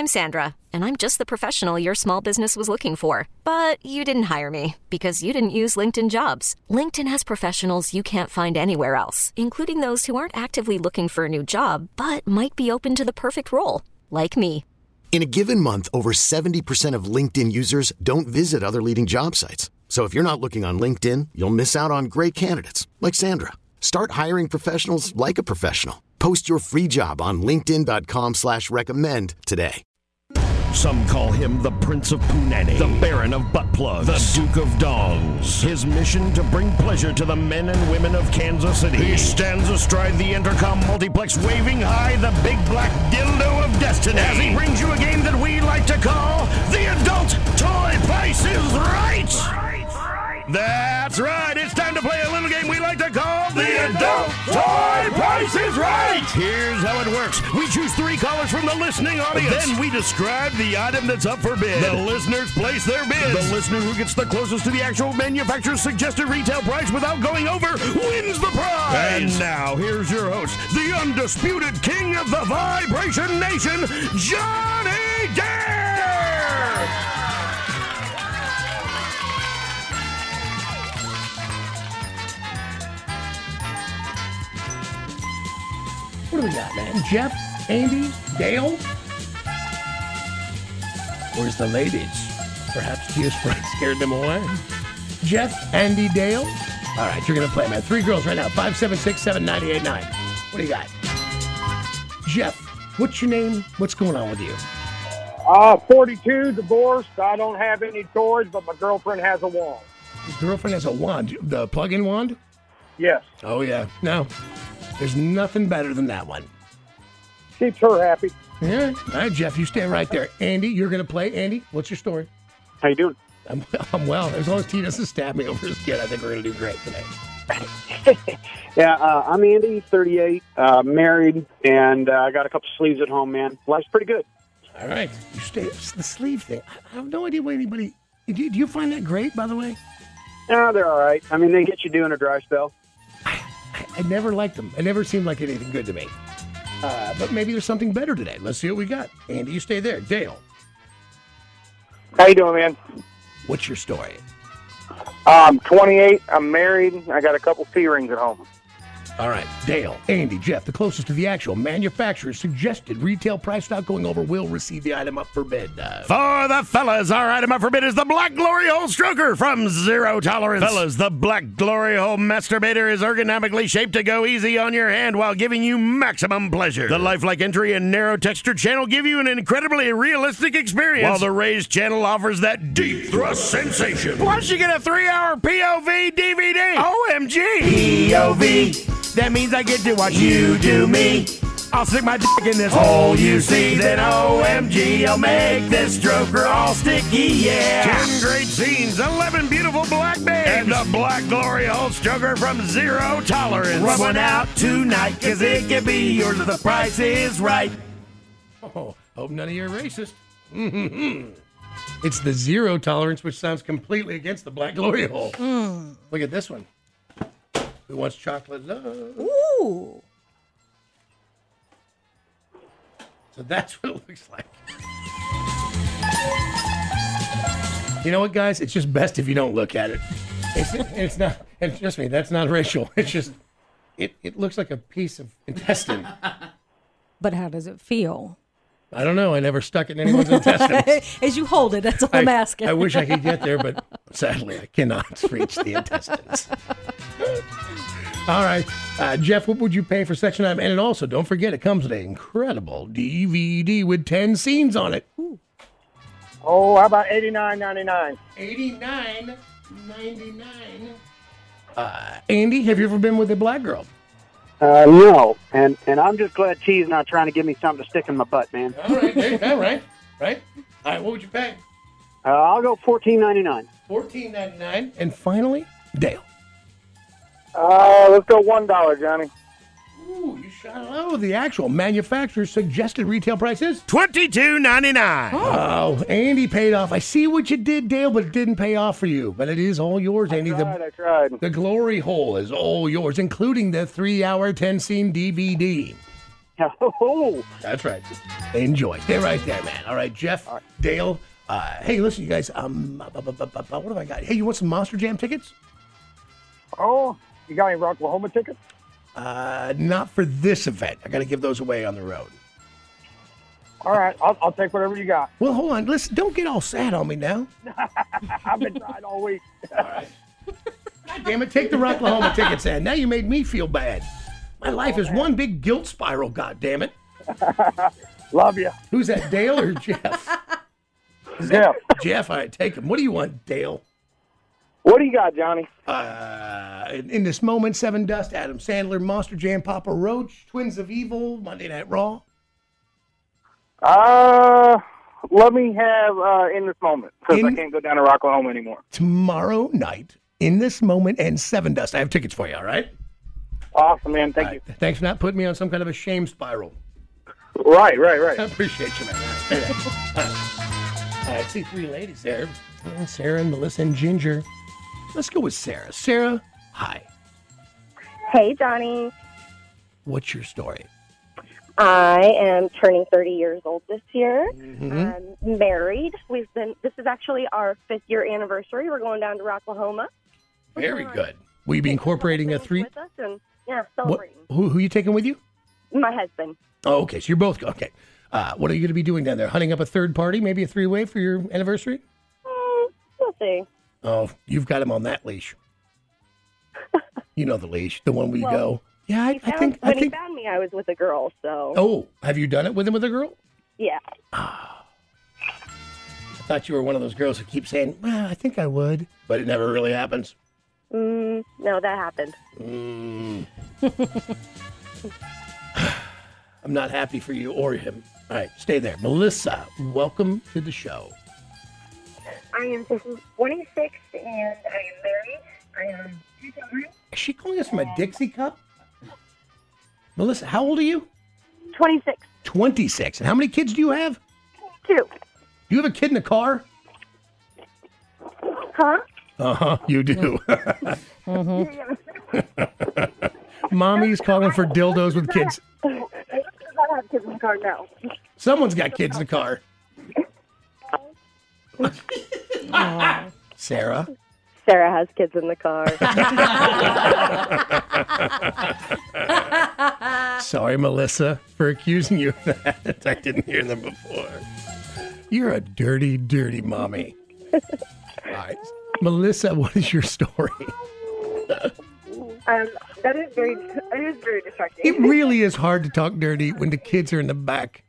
I'm Sandra, and I'm just the professional your small business was looking for. But you didn't hire me because you didn't use LinkedIn Jobs. LinkedIn has professionals you can't find anywhere else, including those who aren't actively looking for a new job, but might be open to the perfect role, like me. In a given month, over 70% of LinkedIn users don't visit other leading job sites. So if you're not looking on LinkedIn, you'll miss out on great candidates like Sandra. Start hiring professionals like a professional. Post your free job on linkedin.com/recommend today. Some call him the Prince of Punani, the Baron of Butt Plugs, the Duke of Dongs. His mission to bring pleasure to the men and women of Kansas City. He stands astride the Intercom multiplex, waving high the big black dildo of destiny, as he brings you a game that we like to call the Adult Toy Price is Right. That's right. It's time to play a little game we like to call the Adult Toy Price is Right. Here's how it works. We choose 3 callers from the listening audience. Then we describe the item that's up for bid. The listeners place their bids. The listener who gets the closest to the actual manufacturer's suggested retail price without going over wins the prize. And now, here's your host, the undisputed king of the Vibration Nation, Johnny Dare! What do we got, man? Jeff, Andy, Dale? Where's the ladies? Perhaps Geo's friend scared them away. Jeff, Andy, Dale? All right, you're going to play, man. 3 girls right now. 576-7989. What do you got? Jeff, what's your name? What's going on with you? 42, divorced. I don't have any toys, but my girlfriend has a wand. Your girlfriend has a wand. The plug-in wand? Yes. Oh, yeah. No. There's nothing better than that one. Keeps her happy. Yeah. All right, Jeff, you stay right there. Andy, you're going to play. Andy, what's your story? How you doing? I'm well. As long as T doesn't stab me over his kid, I think we're going to do great today. Yeah, I'm Andy, 38, married, and I got a couple sleeves at home, man. Life's pretty good. All right. You stay. The sleeve thing. I have no idea what anybody... Do you find that great, by the way? No, they're all right. I mean, they get you doing a dry spell. I never liked them. It never seemed like anything good to me. But maybe there's something better today. Let's see what we got. Andy, you stay there. Dale. How you doing, man? What's your story? I'm 28. I'm married. I got a couple C-rings at home. All right. Dale, Andy, Jeff, the closest to the actual manufacturer's suggested retail price without going over will receive the item up for bid. For the fellas, our item up for bid is the Black Glory Hole Stroker from Zero Tolerance. Fellas, the Black Glory Hole Masturbator is ergonomically shaped to go easy on your hand while giving you maximum pleasure. The lifelike entry and narrow textured channel give you an incredibly realistic experience, while the raised channel offers that deep thrust sensation. Plus, you get a 3-hour POV DVD. OMG! POV! That means I get to watch you do me. I'll stick my dick in this hole you see. Then OMG, I'll make this stroker all sticky, yeah. 10 great scenes, 11 beautiful black babes, and the Black Glory Hole Stroker from Zero Tolerance. Rub one out tonight, cause it can be yours if the price is right. Oh, hope none of you are racist. It's the Zero Tolerance, which sounds completely against the Black Glory Hole. Look at this one. Who wants chocolate love? Ooh. So that's what it looks like. You know what, guys? It's just best if you don't look at it. It's not, and trust me, that's not racial. It's just, it looks like a piece of intestine. But how does it feel? I don't know. I never stuck it in anyone's intestines. As you hold it, that's all I'm asking. I wish I could get there, but sadly, I cannot reach the intestines. All right. Jeff, what would you pay for section item? And also, don't forget, it comes with an incredible DVD with 10 scenes on it. Ooh. Oh, how about $89.99? $89.99. Andy, have you ever been with a black girl? No, and I'm just glad T's not trying to give me something to stick in my butt, man. All right, right. All right, what would you pay? I'll go $14.99. $14.99. And finally, Dale. Let's go $1, Johnny. Ooh, you shot low. The actual manufacturer's suggested retail price is $22.99. Oh, Andy paid off. I see what you did, Dale, but it didn't pay off for you. But it is all yours, Andy. I tried. The glory hole is all yours, including the 3-hour 10-scene DVD. Oh, That's right. Enjoy. Stay right there, man. All right, Jeff, Dale. Hey, listen, you guys. What have I got? Hey, you want some Monster Jam tickets? Oh, you got any Rocklahoma tickets? Not for this event. I got to give those away on the road. All right, I'll take whatever you got. Well, hold on. Listen, don't get all sad on me now. I've been trying all week. All right. God damn it, take the Rocklahoma tickets, and now you made me feel bad. My life is one big guilt spiral, God damn it. Love you. Who's that, Dale or Jeff? Jeff. Jeff, all right, take him. What do you want, Dale? what do you got, Johnny? In this moment, Seven Dust, Adam Sandler, Monster Jam, Papa Roach, Twins of Evil, Monday Night Raw. Let me have in this moment because I can't go down to Rocklahoma anymore. Tomorrow night, in this moment, and Seven Dust. I have tickets for you, all right? Awesome, man. Thank you. Thanks for not putting me on some kind of a shame spiral. Right. I appreciate you, man. I see three ladies there. Sarah and Melissa and Ginger. Let's go with Sarah. Sarah, hi. Hey, Johnny. What's your story? I am turning 30 years old this year. Mm-hmm. I'm married. This is actually our 5th year anniversary. We're going down to Rocklahoma. Very good. Will you be incorporating a three? With us and, yeah, What, celebrating. who are you taking with you? My husband. Oh, okay. So you're both okay. What are you going to be doing down there? Hunting up a third party, maybe a three-way for your anniversary? We'll see. Oh, you've got him on that leash. You know the leash, the one where you go. Yeah, I think. When he found me, I was with a girl, so. Oh, have you done it with him with a girl? Yeah. I thought you were one of those girls who keep saying, "Well, I think I would," but it never really happens. No, that happened. I'm not happy for you or him. All right, stay there. Melissa, welcome to the show. I am 26 and I am married. I have 2 children. Is she calling us from a Dixie cup? Melissa, how old are you? 26. 26. And how many kids do you have? 2. Do you have a kid in the car? Huh? Uh-huh, you do. Mommy's calling for dildos with kids. I have kids in the car now. Someone's got kids in the car. Sarah? Sarah has kids in the car. Sorry, Melissa, for accusing you of that. I didn't hear them before. You're a dirty, dirty mommy. All right. Melissa, what is your story? It is very distracting. It really is hard to talk dirty when the kids are in the back.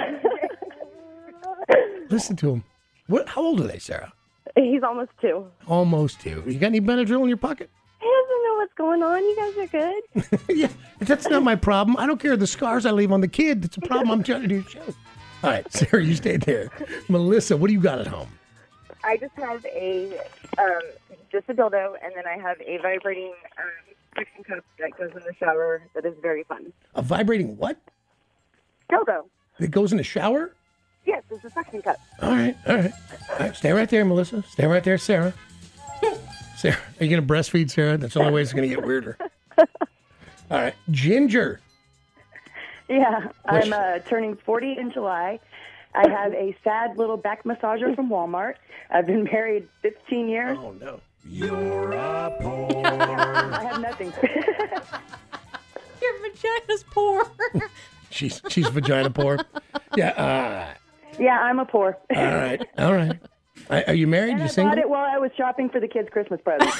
Listen to him. How old are they, Sarah? He's almost 2. Almost 2. You got any Benadryl in your pocket? He doesn't know what's going on. You guys are good. Yeah, that's not my problem. I don't care the scars I leave on the kid. It's a problem I'm trying to do the show. All right, Sarah, you stay there. Melissa, what do you got at home? I just have just a dildo, and then I have a vibrating suction cup that goes in the shower that is very fun. A vibrating what? Dildo. That goes in the shower? Yes, it's a suction cup. All right. Stay right there, Melissa. Stay right there, Sarah. Sarah, are you going to breastfeed Sarah? That's the only way it's going to get weirder. All right. Ginger. Yeah, I'm turning 40 in July. I have a sad little back massager from Walmart. I've been married 15 years. Oh, no. You're a porn. I have nothing. Your vagina's poor. She's vagina poor. Yeah. Yeah, I'm a poor. All right. Are you married? And You I single? bought it while I was shopping for the kids' Christmas presents.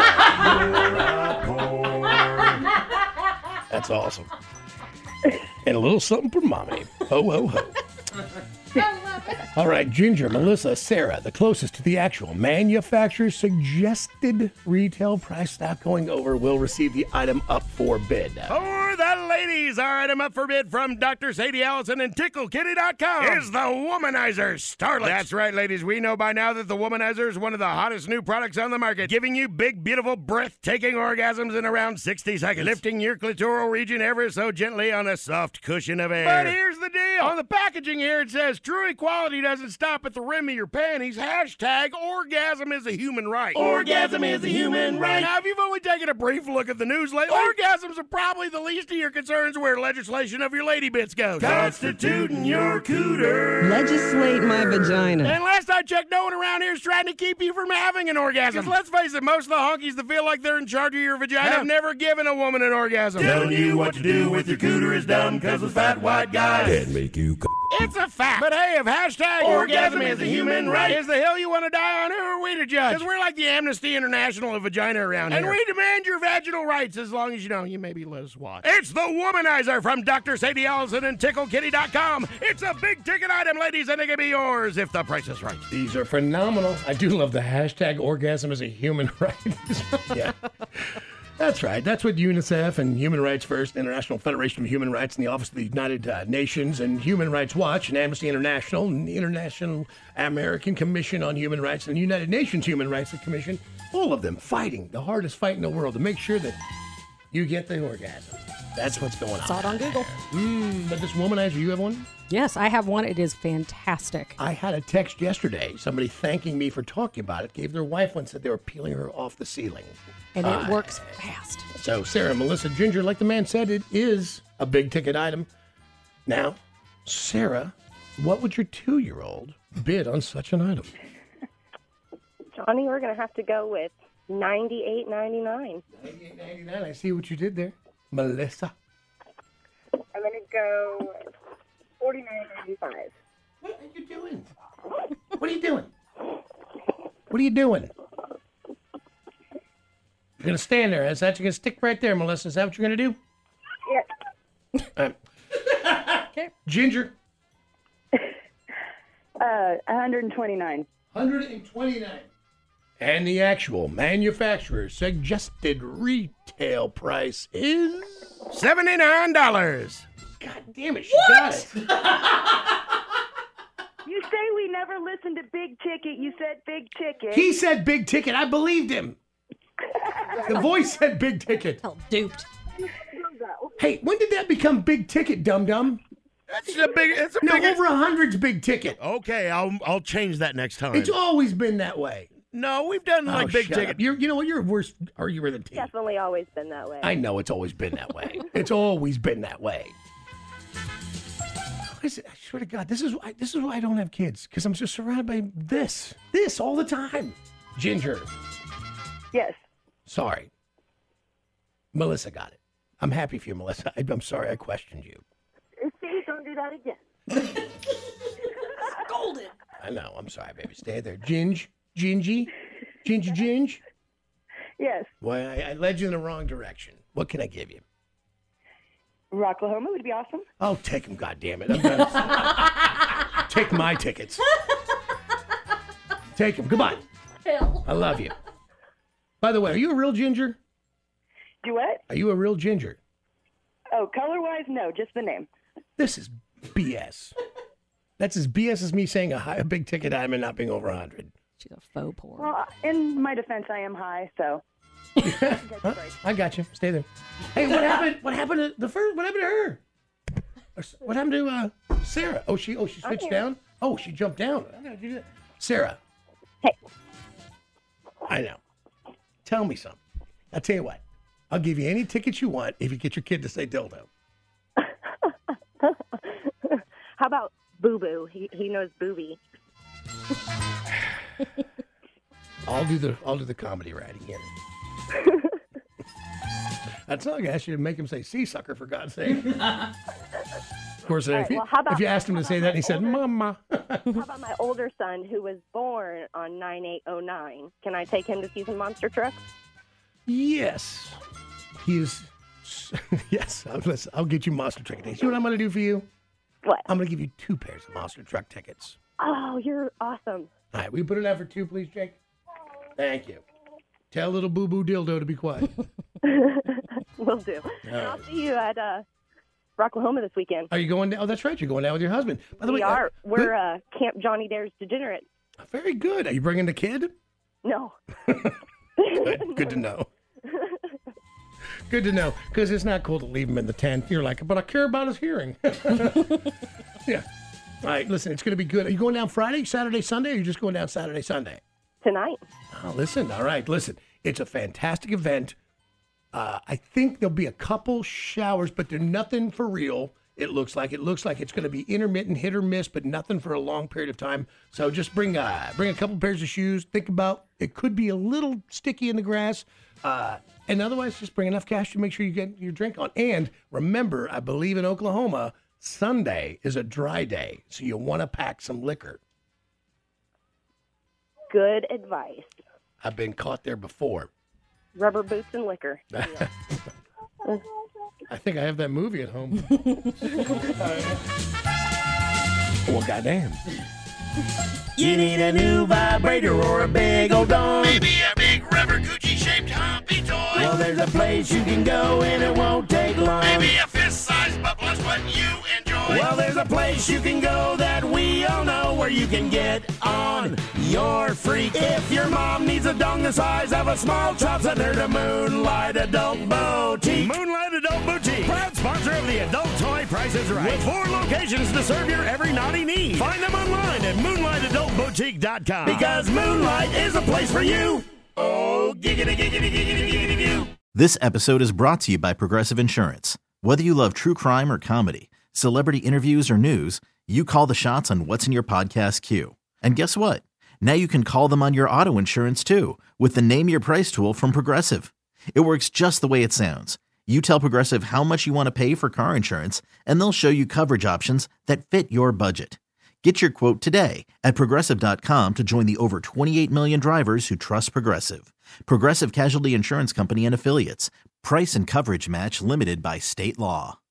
That's awesome. And a little something for mommy. Ho, ho, ho. All right, Ginger, Melissa, Sarah, the closest to the actual manufacturer's suggested retail price not going over will receive the item up for bid. For the ladies, our item up for bid from Dr. Sadie Allison and TickleKitty.com is the Womanizer Starlet. That's right, ladies. We know by now that the Womanizer is one of the hottest new products on the market, giving you big, beautiful, breathtaking orgasms in around 60 seconds, lifting your clitoral region ever so gently on a soft cushion of air. But here's the deal. On the packaging here, it says, true equality doesn't stop at the rim of your panties. Hashtag orgasm is a human right. Orgasm is a human right. Now, if you've only taken a brief look at the news lately, orgasms are probably the least of your concerns. concerns where legislation of your lady bits goes. Constituting your cooter. Legislate my vagina. And last I checked, no one around here is trying to keep you from having an orgasm. Because let's face it, most of the honkies that feel like they're in charge of your vagina have never given a woman an orgasm. Telling you what to do with your cooter is dumb, because the fat white guys can make you It's a fact. But hey, if hashtag orgasm is a human right is the hill you want to die on, who are we to judge? Because we're like the Amnesty International of vagina around here. And we demand your vaginal rights as long as you maybe let us watch. It's the Womanizer from Dr. Sadie Allison and TickleKitty.com. It's a big ticket item, ladies, and it can be yours if the price is right. These are phenomenal. I do love the hashtag orgasm is a human right. Yeah. That's right. That's what UNICEF and Human Rights First, International Federation of Human Rights, and the Office of the United Nations and Human Rights Watch and Amnesty International and the International American Commission on Human Rights and the United Nations Human Rights Commission, all of them fighting the hardest fight in the world to make sure that you get the orgasm. That's what's going on. Saw it on Google. But this Womanizer, you have one? Yes, I have one. It is fantastic. I had a text yesterday, somebody thanking me for talking about it, gave their wife one, said they were peeling her off the ceiling. And it works fast. So, Sarah, Melissa, Ginger, like the man said, it is a big-ticket item. Now, Sarah, what would your 2-year-old bid on such an item? Johnny, we're going to have to go with $98.99. $98.99. I see what you did there. Melissa? I'm going to go $49.95. What are you doing? What are you doing? What are you doing? You're going to stand there. Is that you're going to stick right there, Melissa? Is that what you're going to do? Yes. Okay. Ginger? 129. 129. And the actual manufacturer's suggested retail price is $79. God damn it, she got it. You say we never listened to Big Ticket. You said Big Ticket. He said Big Ticket. I believed him. The voice said Big Ticket. Oh, duped. Hey, when did that become Big Ticket, dum-dum? It's a big. No, over 100's Big Ticket. Okay, I'll change that next time. It's always been that way. No, we've done big shut ticket. up. You know what? You're a worse arguer than T. Definitely always been that way. I know it's always been that way. It's always been that way. Listen, I swear to God, this is why I don't have kids, because I'm just surrounded by this all the time. Ginger. Yes. Sorry. Melissa got it. I'm happy for you, Melissa. I'm sorry I questioned you. See, don't do that again. Golden. I know. I'm sorry, baby. Stay there. Gingy? Yes. Well, I led you in the wrong direction. What can I give you? Rocklahoma would be awesome. Oh, take them, goddammit. I'm done. Take my tickets. Take them. Goodbye. Hell. I love you. By the way, are you a real ginger? Do what? Are you a real ginger? Oh, color-wise, no, just the name. This is BS. That's as BS as me saying a big ticket item and not being over 100. She's a faux poor. Well, in my defense, I am high, so. Huh? I got you. Stay there. Hey, what happened? What happened to the first? What happened to her? What happened to Sarah? Oh, she switched down. Oh, she jumped down. Sarah. Hey. I know. Tell me something. I'll tell you what. I'll give you any tickets you want if you get your kid to say dildo. How about Boo Boo? He knows booby. I'll do the comedy writing here. That's not gonna ask you to make him say "sea sucker" for God's sake. Of course, Right, if you asked him to say that, and he said "Mama." How about my older son who was born on 9809? Can I take him to see some monster trucks? Yes, he is. Yes, I'll get you monster truck tickets. You know what I'm going to do for you? What? I'm going to give you 2 pairs of monster truck tickets. Oh, you're awesome. All right, will you put it out for 2, please, Jake? Thank you. Tell little boo boo dildo to be quiet. Will do. And I'll see you at Rocklahoma this weekend. Are you going down? Oh, that's right. You're going down with your husband. By the way, We're Camp Johnny Dares Degenerate. Very good. Are you bringing the kid? No. Good to know. Good to know, because it's not cool to leave him in the tent. You're like, but I care about his hearing. Yeah. All right, listen, it's going to be good. Are you going down Friday, Saturday, Sunday, or are you just going down Saturday, Sunday? Tonight. Oh, listen, all right, listen. It's a fantastic event. I think there'll be a couple showers, but they're nothing for real. It looks like it's going to be intermittent, hit or miss, but nothing for a long period of time. So just bring a couple pairs of shoes. Think about it could be a little sticky in the grass, and otherwise just bring enough cash to make sure you get your drink on. And remember, I believe in Oklahoma, Sunday is a dry day, so you want to pack some liquor. Good advice. I've been caught there before. Rubber boots and liquor. I think I have that movie at home. Well, goddamn. You need a new vibrator or a big old dong. Maybe a big rubber Gucci-shaped humpy toy. Well, there's a place you can go and it won't take long. Maybe a fist-sized bubbler's what you enjoy. Well, there's a place you can go that we all know where you can get on your freak. If your mom needs a dong the size of a small chop, send her to Moonlight Adult Boutique. Moonlight Adult Boutique, proud sponsor of the Adult Toy Price is Right. With 4 locations to serve your every naughty need. Find them online at MoonlightAdultBoutique.com. Because Moonlight is a place for you. Oh, giggity, giggity, giggity, giggity, giggity. This episode is brought to you by Progressive Insurance. Whether you love true crime or comedy, celebrity interviews or news, you call the shots on what's in your podcast queue. And guess what? Now you can call them on your auto insurance too with the Name Your Price tool from Progressive. It works just the way it sounds. You tell Progressive how much you want to pay for car insurance, and they'll show you coverage options that fit your budget. Get your quote today at Progressive.com to join the over 28 million drivers who trust Progressive. Progressive Casualty Insurance Company and Affiliates. Price and coverage match limited by state law.